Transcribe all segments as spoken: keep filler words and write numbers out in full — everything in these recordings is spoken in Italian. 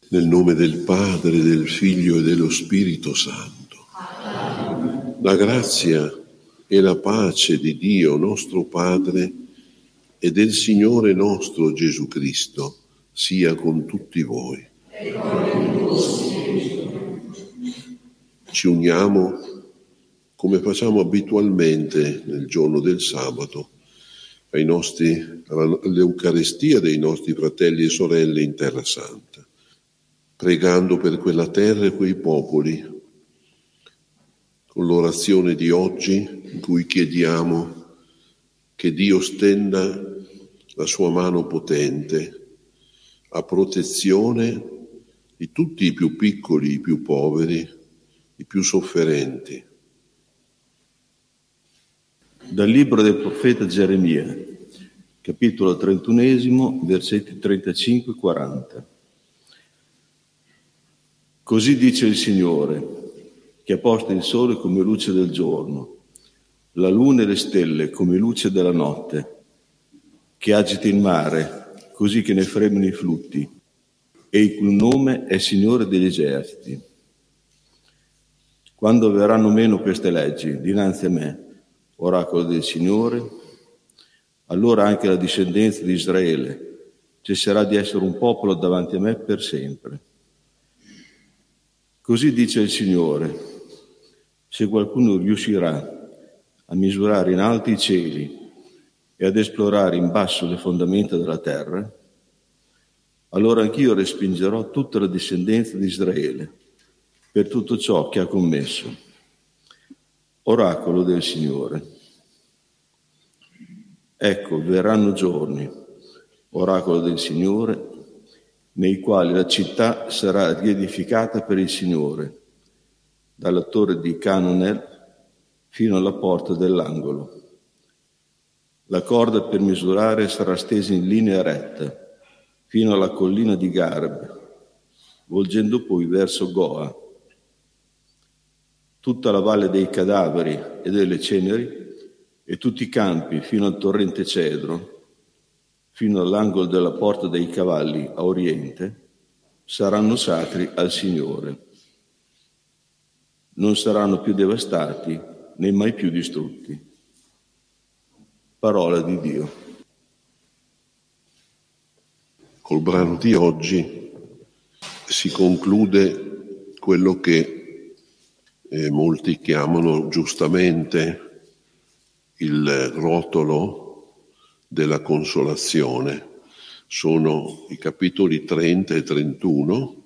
Nel nome del Padre, del Figlio e dello Spirito Santo. La grazia e la pace di Dio nostro Padre e del Signore nostro Gesù Cristo sia con tutti voi. Ci uniamo come facciamo abitualmente nel giorno del sabato ai nostri, all'Eucaristia dei nostri fratelli e sorelle in Terra Santa, pregando per quella terra e quei popoli, con l'orazione di oggi in cui chiediamo che Dio stenda la sua mano potente a protezione di tutti i più piccoli, i più poveri, i più sofferenti. Dal libro del profeta Geremia, capitolo trentunesimo, versetti trentacinque e quaranta. Così dice il Signore, che ha posto il sole come luce del giorno, la luna e le stelle come luce della notte, che agita il mare, così che ne fremino i flutti, e il cui nome è Signore degli eserciti. Quando verranno meno queste leggi dinanzi a me, oracolo del Signore, allora anche la discendenza di Israele cesserà di essere un popolo davanti a me per sempre. Così dice il Signore, se qualcuno riuscirà a misurare in alto i cieli e ad esplorare in basso le fondamenta della terra, allora anch'io respingerò tutta la discendenza di Israele per tutto ciò che ha commesso. Oracolo del Signore. Ecco, verranno giorni, oracolo del Signore, nei quali la città sarà riedificata per il Signore, dalla torre di Cananel fino alla porta dell'angolo. La corda per misurare sarà stesa in linea retta, fino alla collina di Gareb, volgendo poi verso Goa. Tutta la valle dei cadaveri e delle ceneri e tutti i campi fino al torrente Cedro, fino all'angolo della porta dei cavalli a oriente, saranno sacri al Signore. Non saranno più devastati né mai più distrutti. Parola di Dio. Col brano di oggi si conclude quello che eh, molti chiamano giustamente il rotolo della consolazione. Sono i capitoli trenta e trentuno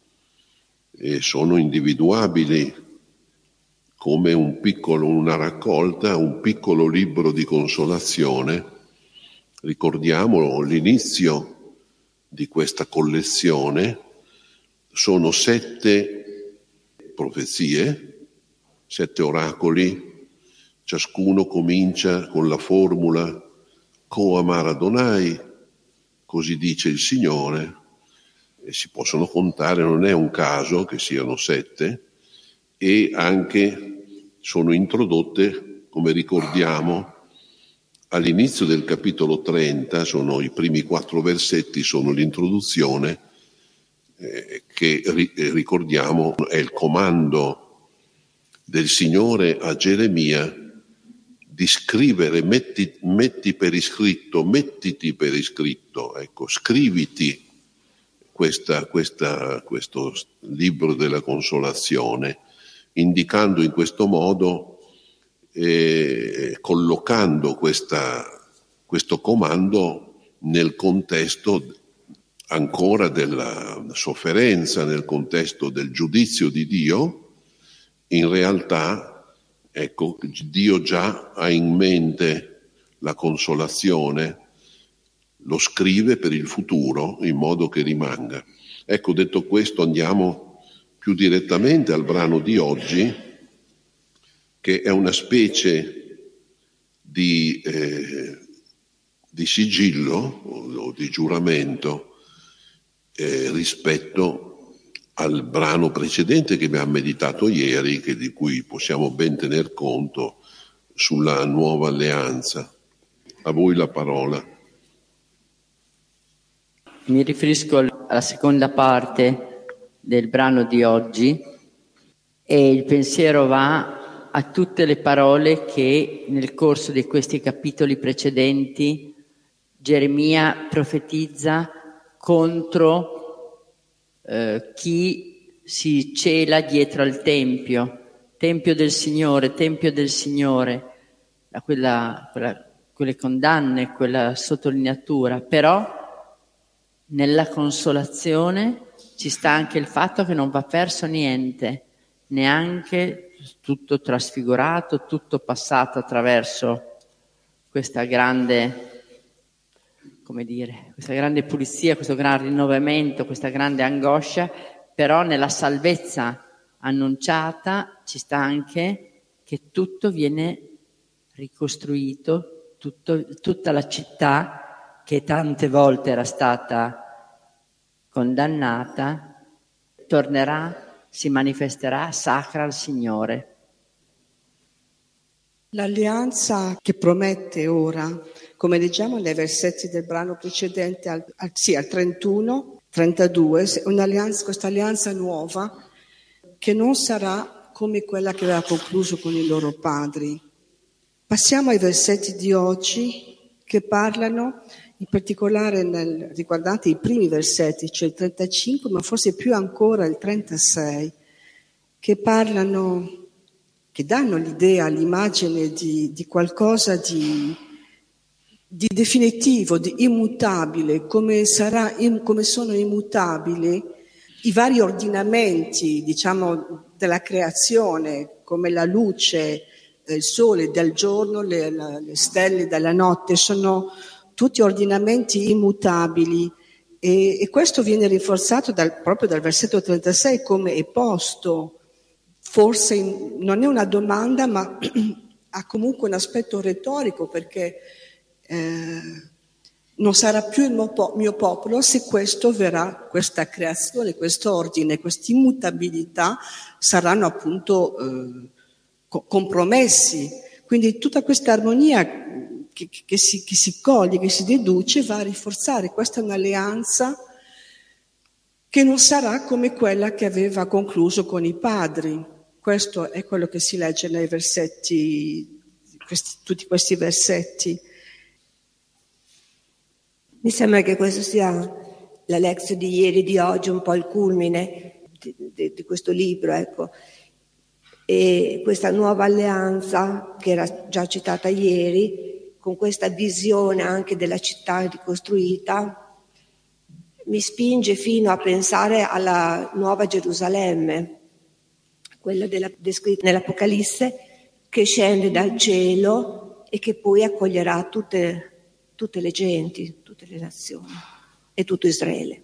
e sono individuabili come un piccolo, una raccolta, un piccolo libro di consolazione. Ricordiamo l'inizio di questa collezione, sono sette profezie, sette oracoli, ciascuno comincia con la formula Ko Amar Adonai, così dice il Signore, e si possono contare, non è un caso che siano sette, e anche sono introdotte, come ricordiamo, all'inizio del capitolo trenta, sono i primi quattro versetti, sono l'introduzione, eh, che ri- ricordiamo è il comando del Signore a Geremia di scrivere, metti, metti per iscritto, mettiti per iscritto, ecco, scriviti questa, questa, questo libro della consolazione, indicando in questo modo, eh, collocando questa, questo comando nel contesto ancora della sofferenza, nel contesto del giudizio di Dio. In realtà, ecco, Dio già ha in mente la consolazione, lo scrive per il futuro in modo che rimanga. Ecco, detto questo, andiamo più direttamente al brano di oggi, che è una specie di, eh, di sigillo o, o di giuramento eh, rispetto al brano precedente che abbiamo meditato ieri, che di cui possiamo ben tener conto, sulla nuova alleanza. A voi la parola. Mi riferisco alla seconda parte del brano di oggi, e il pensiero va a tutte le parole che nel corso di questi capitoli precedenti Geremia profetizza contro eh, chi si cela dietro al Tempio, Tempio del Signore, Tempio del Signore, da quella, quella, quelle condanne, quella sottolineatura. Però nella consolazione ci sta anche il fatto che non va perso niente, neanche tutto trasfigurato, tutto passato attraverso questa grande, come dire, questa grande pulizia, questo gran rinnovamento, questa grande angoscia. Però nella salvezza annunciata ci sta anche che tutto viene ricostruito, tutto, tutta la città che tante volte era stata condannata tornerà, si manifesterà sacra al Signore. L'alleanza che promette ora, come leggiamo nei versetti del brano precedente, al, al, sì, al trentuno, trentadue, è un'alleanza, questa alleanza nuova che non sarà come quella che aveva concluso con i loro padri. Passiamo ai versetti di oggi che parlano, in particolare nel, riguardate i primi versetti, cioè il trentacinque, ma forse più ancora il trentasei, che parlano, che danno l'idea, l'immagine di, di qualcosa di, di definitivo, di immutabile, come, sarà, come sono immutabili i vari ordinamenti, diciamo, della creazione, come la luce, il sole del giorno, le, le stelle della notte, sono tutti ordinamenti immutabili, e, e questo viene rinforzato dal, proprio dal versetto trentasei, come è posto. Forse in, non è una domanda, ma ha comunque un aspetto retorico, perché eh, non sarà più il mio, po- mio popolo se questo verrà, questa creazione, questo ordine, questa immutabilità saranno appunto eh, co- compromessi. Quindi tutta questa armonia che, che, si, che si coglie, che si deduce, va a rinforzare. Questa è un'alleanza che non sarà come quella che aveva concluso con i padri. Questo è quello che si legge nei versetti, questi, tutti questi versetti. Mi sembra che questo sia la lezione di ieri, di oggi, un po' il culmine di, di, di questo libro, ecco. E questa nuova alleanza, che era già citata ieri, con questa visione anche della città ricostruita, mi spinge fino a pensare alla nuova Gerusalemme, quella della, descritta nell'Apocalisse, che scende dal cielo e che poi accoglierà tutte, tutte le genti, tutte le nazioni e tutto Israele.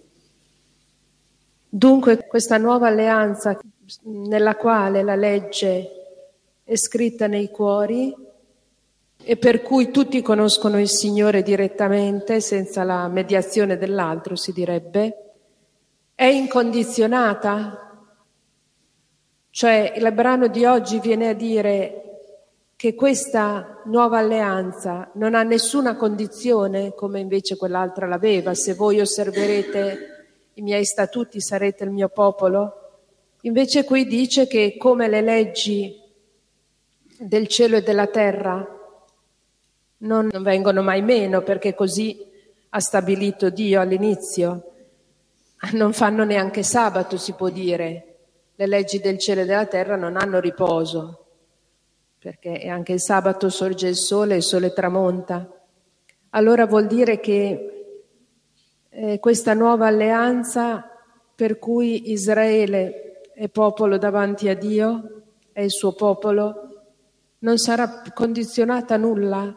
Dunque questa nuova alleanza nella quale la legge è scritta nei cuori e per cui tutti conoscono il Signore direttamente, senza la mediazione dell'altro, si direbbe, è incondizionata. Cioè il brano di oggi viene a dire che questa nuova alleanza non ha nessuna condizione, come invece quell'altra l'aveva. Se voi osserverete i miei statuti sarete il mio popolo. Invece qui dice che come le leggi del cielo e della terra non vengono mai meno, perché così ha stabilito Dio all'inizio, non fanno neanche sabato, si può dire. Le leggi del cielo e della terra non hanno riposo, perché anche il sabato sorge il sole e il sole tramonta. Allora vuol dire che eh, questa nuova alleanza per cui Israele è popolo davanti a Dio, è il suo popolo, non sarà condizionata a nulla?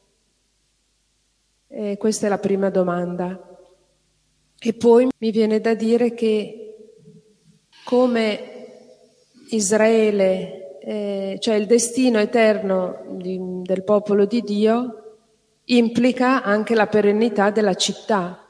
E questa è la prima domanda. E poi mi viene da dire che come Israele, eh, cioè il destino eterno di, del popolo di Dio, implica anche la perennità della città,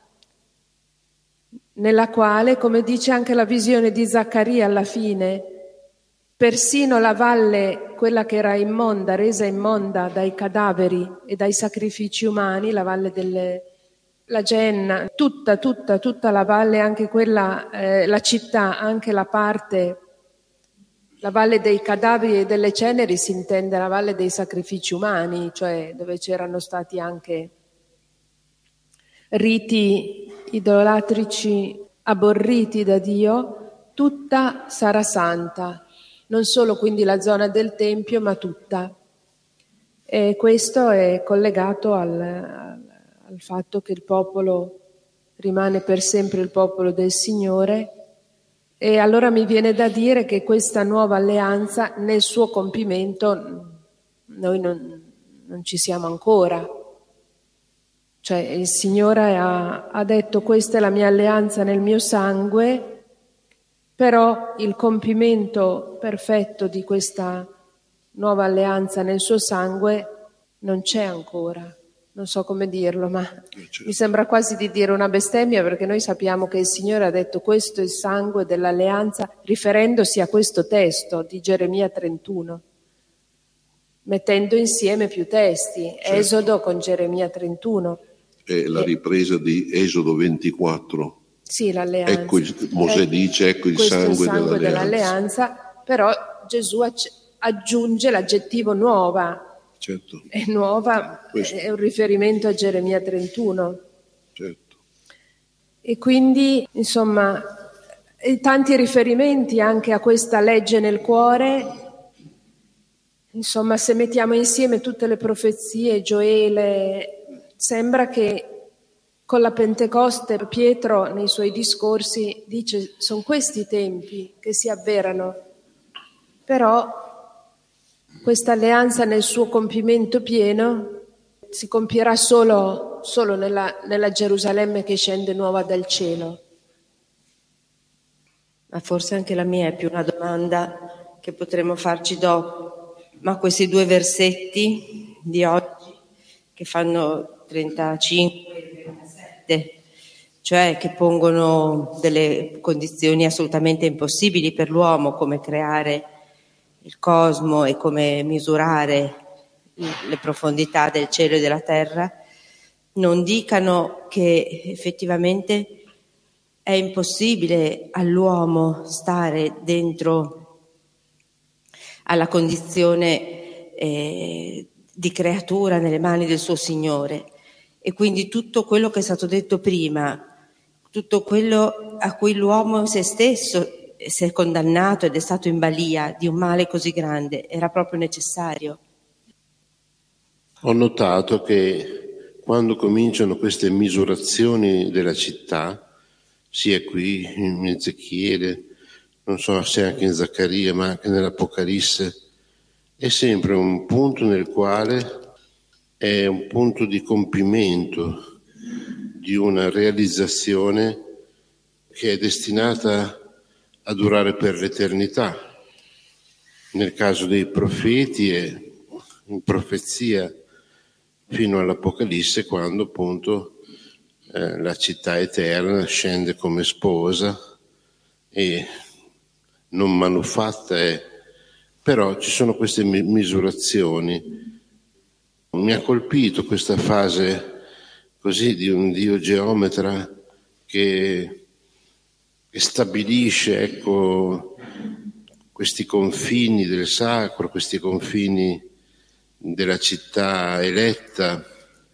nella quale, come dice anche la visione di Zaccaria alla fine, persino la valle, quella che era immonda, resa immonda dai cadaveri e dai sacrifici umani, la valle delle, la Genna, tutta, tutta, tutta la valle, anche quella, eh, la città, anche la parte, la valle dei cadaveri e delle ceneri si intende la valle dei sacrifici umani, cioè dove c'erano stati anche riti idolatrici aborriti da Dio, tutta sarà santa, non solo quindi la zona del Tempio, ma tutta. E questo è collegato al, al, al fatto che il popolo rimane per sempre il popolo del Signore. E allora mi viene da dire che questa nuova alleanza, nel suo compimento, noi non, non ci siamo ancora. Cioè il Signore ha, ha detto: questa è la mia alleanza nel mio sangue, però il compimento perfetto di questa nuova alleanza nel suo sangue non c'è ancora. Non so come dirlo, ma mi sembra quasi di dire una bestemmia, perché noi sappiamo che il Signore ha detto: questo è il sangue dell'alleanza, riferendosi a questo testo di Geremia trentuno, mettendo insieme più testi, certo. Esodo con Geremia trentuno. È la ripresa di Esodo ventiquattro. Sì, l'alleanza. Ecco il, Mosè eh, dice, ecco il sangue, sangue, il sangue dell'alleanza. dell'alleanza, però Gesù aggiunge l'aggettivo nuova. Certo. È nuova, Questo. È un riferimento a Geremia trentuno. Certo. E quindi, insomma, e tanti riferimenti anche a questa legge nel cuore. Insomma, se mettiamo insieme tutte le profezie, Gioele, sembra che con la Pentecoste Pietro nei suoi discorsi dice: sono questi i tempi che si avverano. Però questa alleanza nel suo compimento pieno si compierà solo, solo nella, nella Gerusalemme che scende nuova dal cielo. Ma forse anche la mia è più una domanda che potremo farci dopo. Ma questi due versetti di oggi, che fanno trentacinque e trentasette, cioè che pongono delle condizioni assolutamente impossibili per l'uomo, come creare il cosmo e come misurare le profondità del cielo e della terra, non dicano che effettivamente è impossibile all'uomo stare dentro alla condizione eh, di creatura nelle mani del suo Signore. E quindi tutto quello che è stato detto prima, tutto quello a cui l'uomo se stesso si è condannato ed è stato in balia di un male così grande, era proprio necessario. Ho notato che quando cominciano queste misurazioni della città, sia qui in Ezechiele, non so se anche in Zaccaria, ma anche nell'Apocalisse, è sempre un punto nel quale è un punto di compimento di una realizzazione che è destinata a durare per l'eternità. Nel caso dei profeti è in profezia fino all'Apocalisse, quando appunto eh, la città eterna scende come sposa e non manufatta è, però ci sono queste misurazioni. Mi ha colpito questa fase così di un Dio geometra che che stabilisce, ecco, questi confini del sacro, questi confini della città eletta.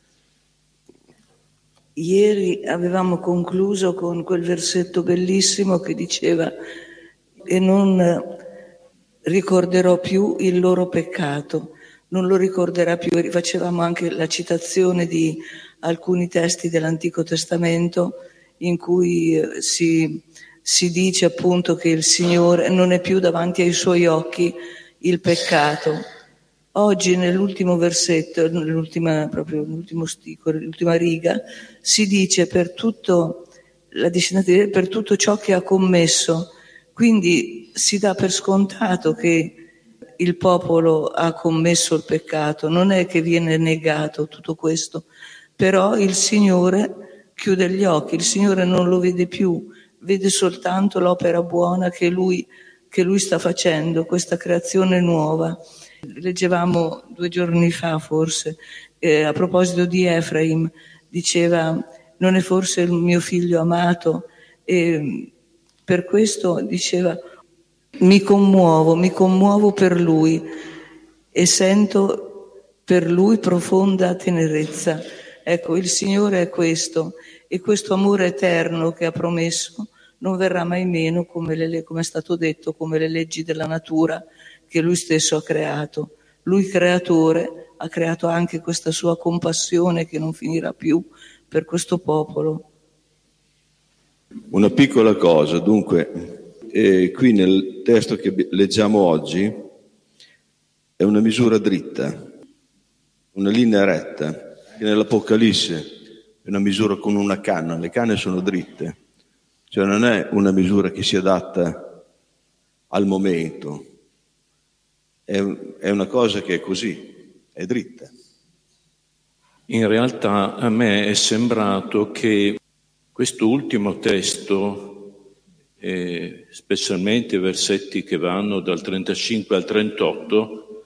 Ieri avevamo concluso con quel versetto bellissimo che diceva: e non ricorderò più il loro peccato, non lo ricorderà più. E facevamo anche la citazione di alcuni testi dell'Antico Testamento in cui si si dice appunto che il Signore non è più davanti ai suoi occhi il peccato. Oggi nell'ultimo versetto, nell'ultima, proprio l'ultimo stico, l'ultima riga, si dice per tutto, la discendente, per tutto ciò che ha commesso. Quindi si dà per scontato che il popolo ha commesso il peccato, non è che viene negato tutto questo, però il Signore chiude gli occhi, il Signore non lo vede più, vede soltanto l'opera buona che lui, che lui sta facendo, questa creazione nuova. Leggevamo due giorni fa forse, eh, a proposito di Efraim, diceva non è forse il mio figlio amato? E per questo diceva, mi commuovo, mi commuovo per lui e sento per lui profonda tenerezza. Ecco, il Signore è questo, e questo amore eterno che ha promesso non verrà mai meno, come, le, come è stato detto, come le leggi della natura che lui stesso ha creato. Lui creatore ha creato anche questa sua compassione che non finirà più per questo popolo. Una piccola cosa, dunque, eh, qui nel testo che leggiamo oggi è una misura dritta, una linea retta, che nell'Apocalisse è una misura con una canna, le canne sono dritte, cioè non è una misura che si adatta al momento, è, è una cosa che è così, è dritta. In realtà a me è sembrato che questo ultimo testo, eh, specialmente i versetti che vanno dal trentacinque al trentotto,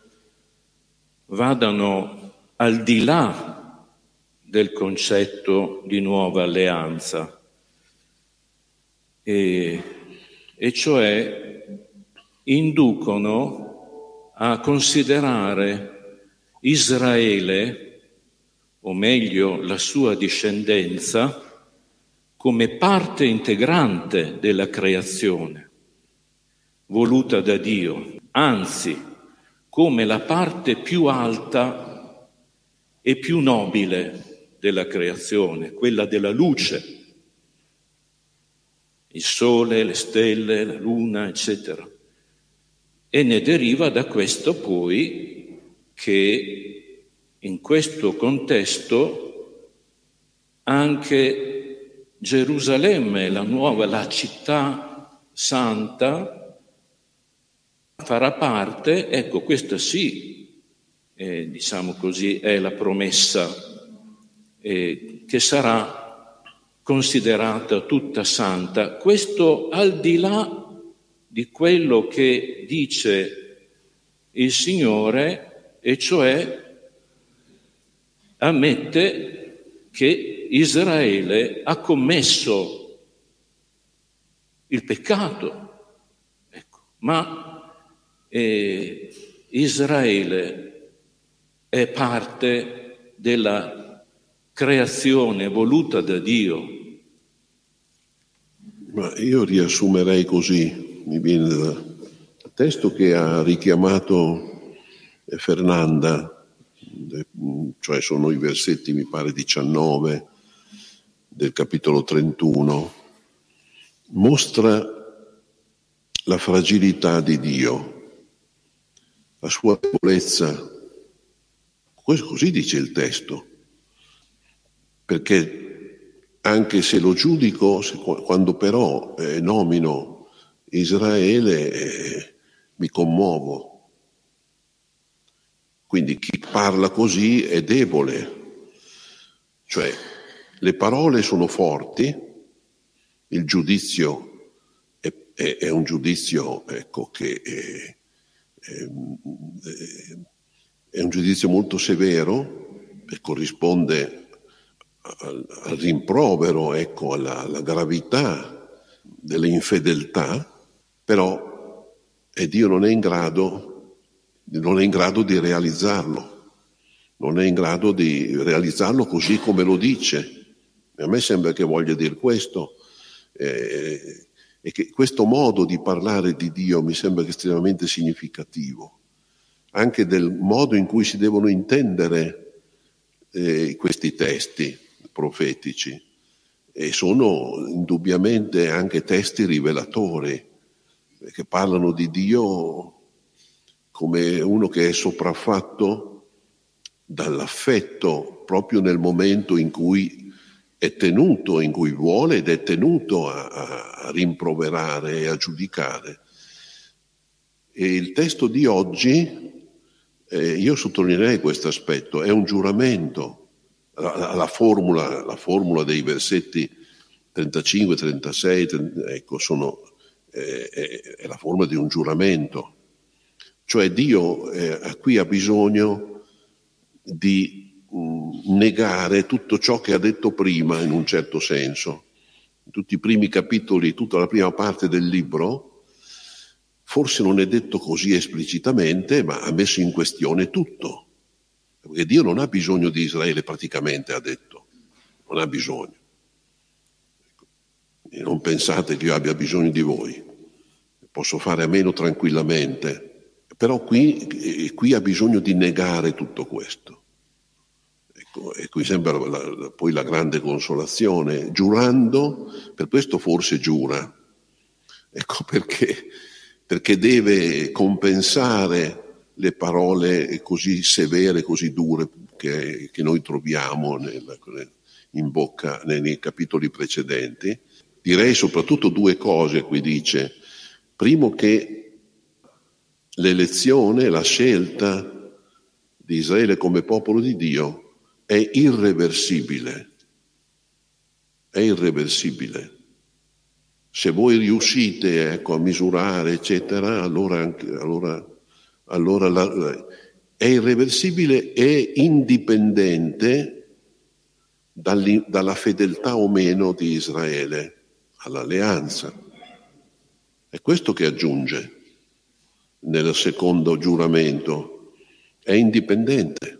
vadano al di là del concetto di nuova alleanza, e, e cioè inducono a considerare Israele, o meglio la sua discendenza, come parte integrante della creazione, voluta da Dio, anzi, come la parte più alta e più nobile della creazione, quella della luce, il sole, le stelle, la luna, eccetera. E ne deriva da questo poi che in questo contesto anche Gerusalemme, la nuova, la città santa, farà parte, ecco, questa sì, eh, diciamo così, è la promessa eh, che sarà considerata tutta santa. Questo al di là di quello che dice il Signore, e cioè ammette che Israele ha commesso il peccato, ecco, ma eh, Israele è parte della creazione voluta da Dio. Ma io riassumerei così, mi viene dal testo che ha richiamato Fernanda, cioè sono i versetti, mi pare, diciannove del capitolo trentuno, mostra la fragilità di Dio, la sua debolezza. Così dice il testo, perché anche se lo giudico, se, quando però eh, nomino Israele, eh, mi commuovo. Quindi chi parla così è debole, cioè le parole sono forti, il giudizio è, è, è un giudizio, ecco, che è, è, è un giudizio molto severo, e corrisponde al, al rimprovero, ecco, alla, alla gravità delle infedeltà, però e Dio non è in grado non è in grado di realizzarlo, non è in grado di realizzarlo così come lo dice. A me sembra che voglia dire questo, eh, e che questo modo di parlare di Dio mi sembra estremamente significativo, anche del modo in cui si devono intendere eh, questi testi profetici, e sono indubbiamente anche testi rivelatori, che parlano di Dio come uno che è sopraffatto dall'affetto proprio nel momento in cui è tenuto, in cui vuole ed è tenuto a, a rimproverare e a giudicare. E il testo di oggi, eh, io sottolineerei questo aspetto, è un giuramento. La, la, formula, la formula dei versetti trentacinque, trentasei, trenta, ecco, sono, eh, è, è la formula di un giuramento. Cioè Dio eh, qui ha bisogno di mh, negare tutto ciò che ha detto prima, in un certo senso. In tutti i primi capitoli, tutta la prima parte del libro, forse non è detto così esplicitamente, ma ha messo in questione tutto. Perché Dio non ha bisogno di Israele, praticamente, ha detto. Non ha bisogno. E non pensate che io abbia bisogno di voi. Posso fare a meno tranquillamente. Però qui, qui ha bisogno di negare tutto questo. Ecco, e qui sembra la, poi la grande consolazione. Giurando, per questo forse giura. Ecco perché, perché deve compensare le parole così severe, così dure che, che noi troviamo nel, in bocca nei capitoli precedenti. Direi soprattutto due cose qui dice. Primo, che l'elezione, la scelta di Israele come popolo di Dio è irreversibile. È irreversibile. Se voi riuscite ecco, a misurare, eccetera, allora, anche, allora, allora la, è irreversibile e indipendente dalla fedeltà o meno di Israele all'alleanza. È questo che aggiunge nel secondo giuramento. È indipendente.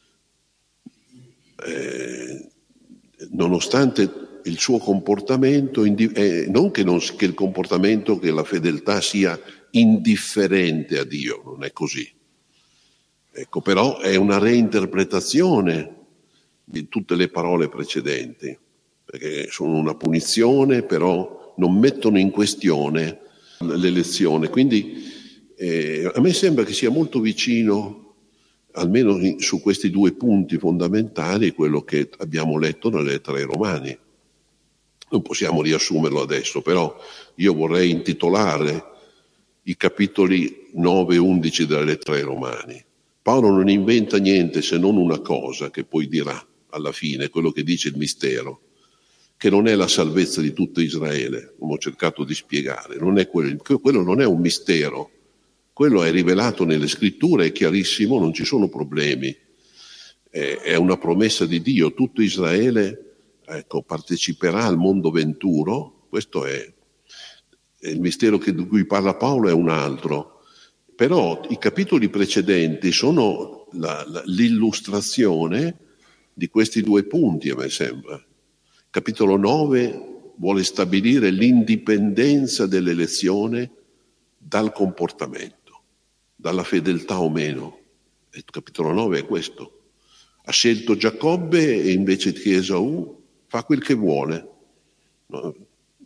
Eh, nonostante il suo comportamento, eh, non, che non che il comportamento, che la fedeltà sia indifferente a Dio, non è così. Ecco, però è una reinterpretazione di tutte le parole precedenti, perché sono una punizione, però non mettono in questione l'elezione. Quindi eh, a me sembra che sia molto vicino, almeno in, su questi due punti fondamentali, quello che abbiamo letto nella lettera ai Romani. Non possiamo riassumerlo adesso, però io vorrei intitolare i capitoli nove e undici della lettera ai Romani. Paolo non inventa niente se non una cosa che poi dirà alla fine, quello che dice il mistero, che non è la salvezza di tutto Israele, come ho cercato di spiegare. Non è quello, quello non è un mistero, quello è rivelato nelle scritture, è chiarissimo, non ci sono problemi. È, è una promessa di Dio, tutto Israele ecco, parteciperà al mondo venturo, questo è, è il mistero che, di cui parla Paolo, è un altro. Però i capitoli precedenti sono la, la, l'illustrazione di questi due punti, a me sembra. Capitolo nove vuole stabilire l'indipendenza dell'elezione dal comportamento, dalla fedeltà o meno. Il capitolo nove è questo. Ha scelto Giacobbe e invece che Esaù fa quel che vuole. No?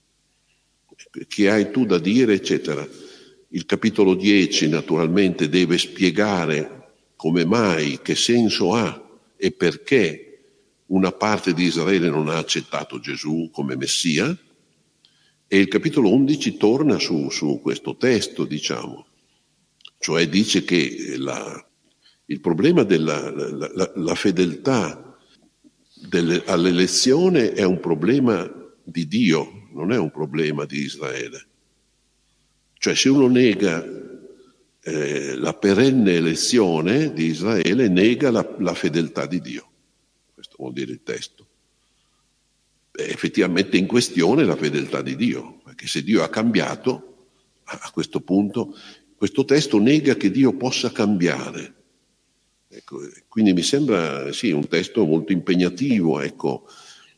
Che hai tu da dire, eccetera. Il capitolo dieci naturalmente deve spiegare come mai, che senso ha e perché una parte di Israele non ha accettato Gesù come Messia, e il capitolo undici torna su, su questo testo, diciamo. Cioè dice che la, il problema della la, la, la fedeltà delle, all'elezione è un problema di Dio, non è un problema di Israele. Cioè se uno nega eh, la perenne elezione di Israele, nega la, la fedeltà di Dio. Questo vuol dire il testo. È effettivamente in questione la fedeltà di Dio, perché se Dio ha cambiato, a questo punto, questo testo nega che Dio possa cambiare. Ecco, quindi mi sembra sì un testo molto impegnativo. Ecco.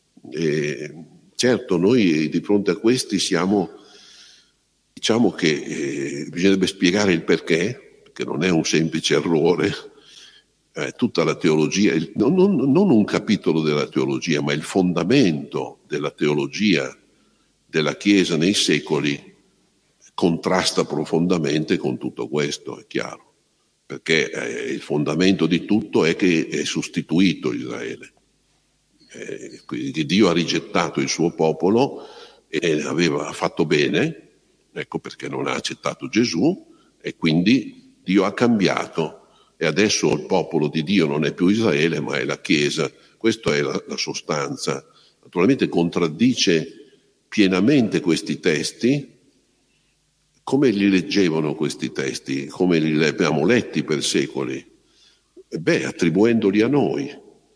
E, certo, noi di fronte a questi siamo... Diciamo che eh, bisognerebbe spiegare il perché, perché non è un semplice errore, eh, tutta la teologia, il, non, non, non un capitolo della teologia, ma il fondamento della teologia della Chiesa nei secoli contrasta profondamente con tutto questo, è chiaro, perché eh, il fondamento di tutto è che è sostituito Israele, eh, che Dio ha rigettato il suo popolo e aveva fatto bene. Ecco perché non ha accettato Gesù e quindi Dio ha cambiato e adesso il popolo di Dio non è più Israele ma è la Chiesa. Questa è la, la sostanza. Naturalmente contraddice pienamente questi testi. Come li leggevano questi testi? Come li abbiamo letti per secoli? E beh, attribuendoli a noi.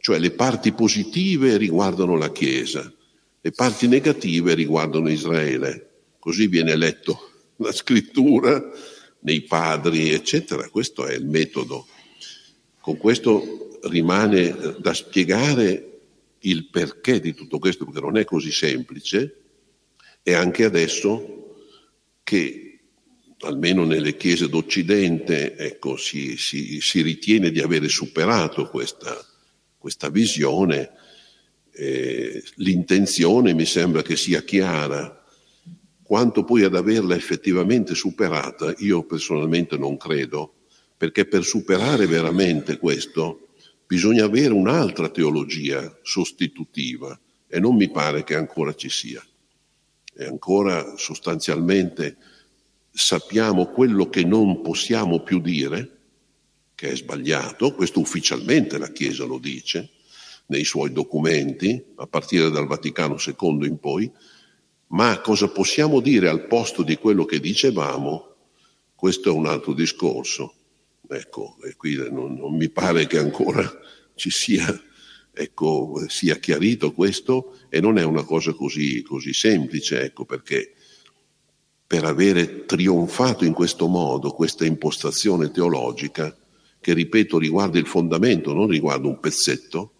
Cioè le parti positive riguardano la Chiesa, le parti negative riguardano Israele. Così viene letto la scrittura nei padri, eccetera. Questo è il metodo. Con questo rimane da spiegare il perché di tutto questo, perché non è così semplice, e anche adesso che, almeno nelle chiese d'Occidente, ecco, si, si, si ritiene di avere superato questa, questa visione. Eh, l'intenzione mi sembra che sia chiara. Quanto poi ad averla effettivamente superata, io personalmente non credo, perché per superare veramente questo bisogna avere un'altra teologia sostitutiva, e non mi pare che ancora ci sia. E ancora sostanzialmente sappiamo quello che non possiamo più dire, che è sbagliato. Questo ufficialmente la Chiesa lo dice nei suoi documenti, a partire dal Vaticano secondo in poi, ma cosa possiamo dire al posto di quello che dicevamo, questo è un altro discorso. Ecco, e qui non, non mi pare che ancora ci sia, ecco, sia chiarito questo, e non è una cosa così, così semplice, ecco, perché per avere trionfato in questo modo questa impostazione teologica, che ripeto riguarda il fondamento, non riguarda un pezzetto,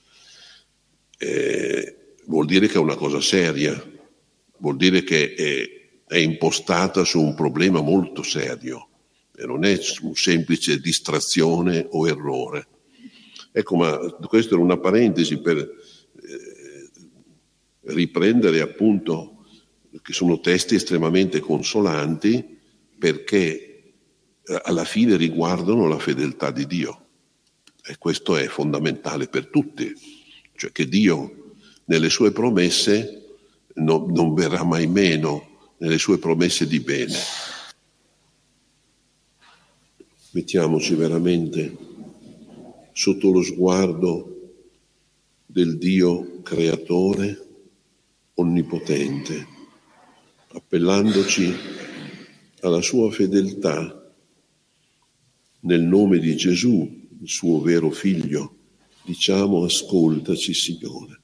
eh, vuol dire che è una cosa seria, vuol dire che è, è impostata su un problema molto serio e non è un semplice distrazione o errore. Ecco, ma questa era una parentesi per eh, riprendere appunto che sono testi estremamente consolanti, perché eh, alla fine riguardano la fedeltà di Dio, e questo è fondamentale per tutti, cioè che Dio nelle sue promesse no, non verrà mai meno, nelle sue promesse di bene. Mettiamoci veramente sotto lo sguardo del Dio creatore, onnipotente, appellandoci alla sua fedeltà nel nome di Gesù, il suo vero figlio. Diciamo: ascoltaci, Signore.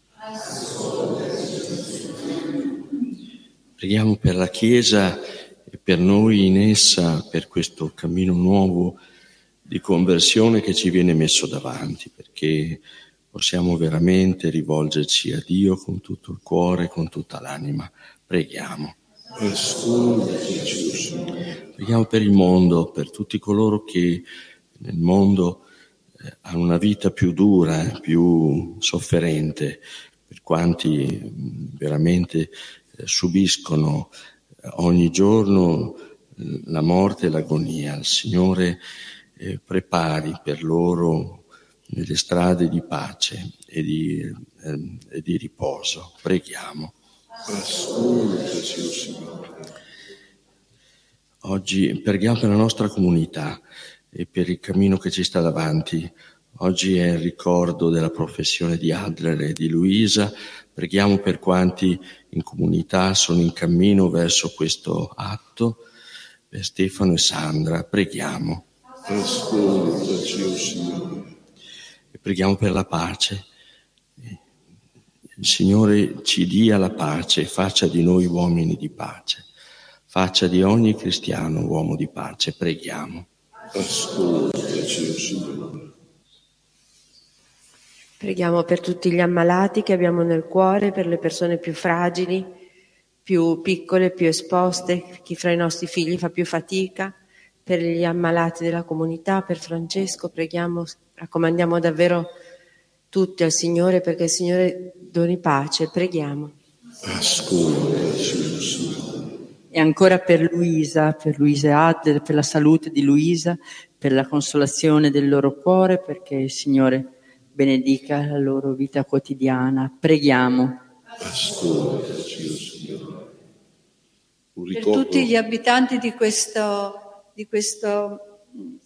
Preghiamo per la Chiesa e per noi in essa, per questo cammino nuovo di conversione che ci viene messo davanti, perché possiamo veramente rivolgerci a Dio con tutto il cuore, con tutta l'anima. Preghiamo. Ascoltaci, Signore. Preghiamo per il mondo, per tutti coloro che nel mondo eh, hanno una vita più dura, più sofferente, per quanti mh, veramente eh, subiscono eh, ogni giorno eh, la morte e l'agonia. Il Signore eh, prepari per loro nelle strade di pace e di, eh, e di riposo. Preghiamo. Ascoltaci, Signore. Oggi preghiamo per la nostra comunità e per il cammino che ci sta davanti. Oggi è il ricordo della professione di Adler e di Luisa. Preghiamo per quanti in comunità sono in cammino verso questo atto, per Stefano e Sandra. Preghiamo. Ascoltaci, oh Signore. E preghiamo per la pace. Il Signore ci dia la pace e faccia di noi uomini di pace. Faccia di ogni cristiano uomo di pace. Preghiamo. Ascoltaci, oh Signore. Preghiamo per tutti gli ammalati che abbiamo nel cuore, per le persone più fragili, più piccole, più esposte, chi fra i nostri figli fa più fatica, per gli ammalati della comunità, per Francesco. Preghiamo, raccomandiamo davvero tutti al Signore, perché il Signore doni pace. Preghiamo. Ascoltaci, oh Signore. E ancora per Luisa, per Luisa Adler, per la salute di Luisa, per la consolazione del loro cuore, perché il Signore benedica la loro vita quotidiana. Preghiamo. Ascoltaci, oh Signore. Un Per ricordo... tutti gli abitanti di questo, di questo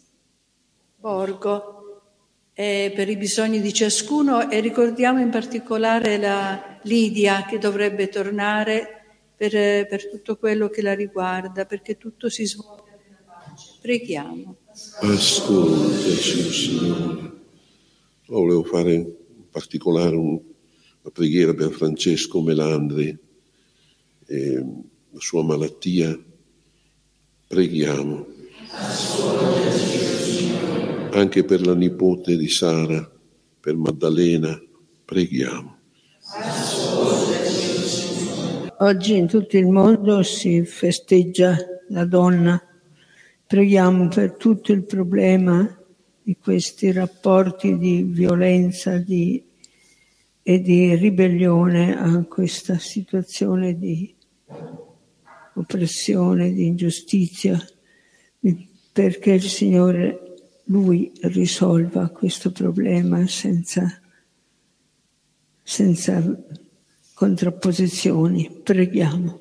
borgo e per i bisogni di ciascuno, e ricordiamo in particolare la Lidia che dovrebbe tornare per, per tutto quello che la riguarda, perché tutto si svolga nella pace. Preghiamo. Ascoltaci, oh Signore. Oh, volevo fare un particolare un, una preghiera per Francesco Melandri e la sua malattia. Preghiamo. Anche per la nipote di Sara, per Maddalena, preghiamo. Oggi in tutto il mondo si festeggia la donna. Preghiamo per tutto il problema di questi rapporti di violenza di, e di ribellione a questa situazione di oppressione, di ingiustizia, perché il Signore, Lui, risolva questo problema senza, senza contrapposizioni. Preghiamo.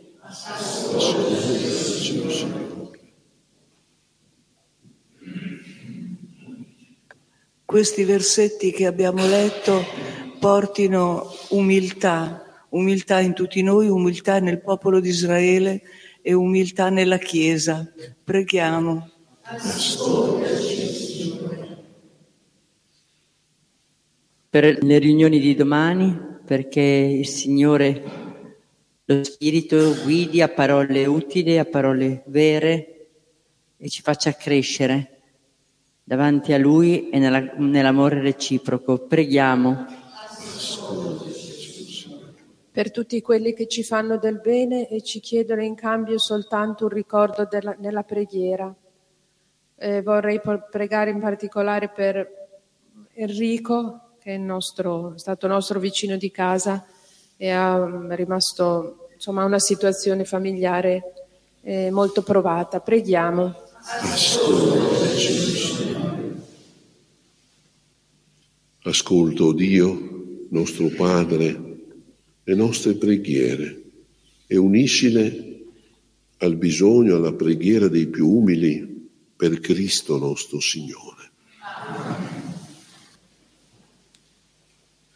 Questi versetti che abbiamo letto portino umiltà, umiltà in tutti noi, umiltà nel popolo di Israele e umiltà nella Chiesa. Preghiamo. Per le riunioni di domani, perché il Signore, lo Spirito, guidi a parole utili, a parole vere e ci faccia crescere davanti a Lui e nella, nell'amore reciproco. Preghiamo. Per tutti quelli che ci fanno del bene e ci chiedono in cambio soltanto un ricordo della, nella preghiera. Eh, vorrei pregare in particolare per Enrico, che è, il nostro, è stato nostro vicino di casa e ha rimasto insomma una situazione familiare eh, molto provata. Preghiamo. Ascolta, o Dio, nostro Padre, le nostre preghiere e uniscile al bisogno, alla preghiera dei più umili per Cristo nostro Signore.